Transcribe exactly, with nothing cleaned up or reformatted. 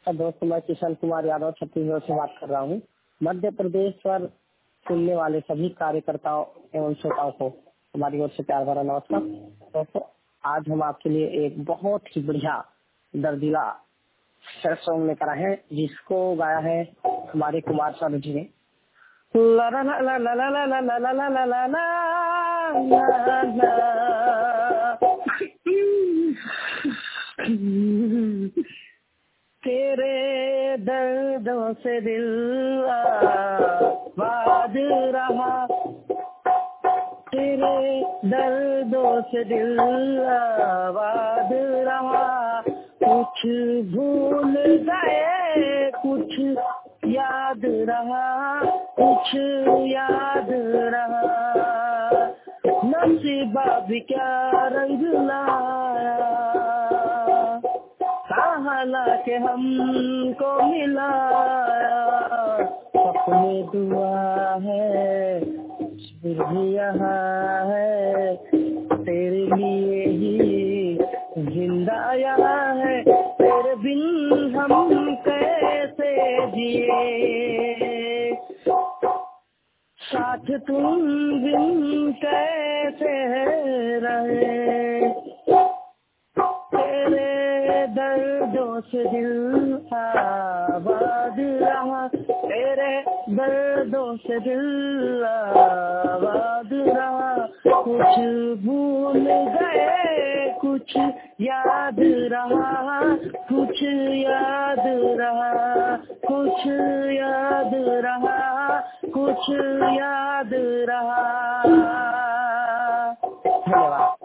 दोस्तों, मैं किशन कुमार यादव छत्तीसगढ़ से बात कर रहा हूँ। मध्य प्रदेश पर सुनने वाले सभी कार्यकर्ताओं एवं श्रोताओं को हमारी ओर से प्यार भरा नमस्कार। दोस्तों, आज हम आपके लिए एक बहुत ही बढ़िया दर्दिला सैड सॉन्ग लेकर आए हैं, जिसको गाया है हमारे कुमार सानू जी ने। ला ला ला ला ला ला ला ला ला ला ला ला ला ला। तेरे दर्दों से दिल आबाद रहा, तेरे दर्दों से दिल आबाद रहा। कुछ भूल गए, कुछ याद रहा, कुछ याद रहा। नसीबा भी क्या रंग लाया, कहाँ के हमको मिलाया। सपने दुआ है, फिर भी यहाँ है, तेरे लिए ही जिंदा यहाँ है। तेरे बिन हम कैसे जिए, साथ तुम बिन कैसे रहे। तेरे दर्दों से दिल आबाद रहा, तेरे दर्दों से दिल आबाद रहा। कुछ भूल गए, कुछ याद रहा, कुछ याद रहा, कुछ याद रहा, कुछ याद रहा। धन्यवाद।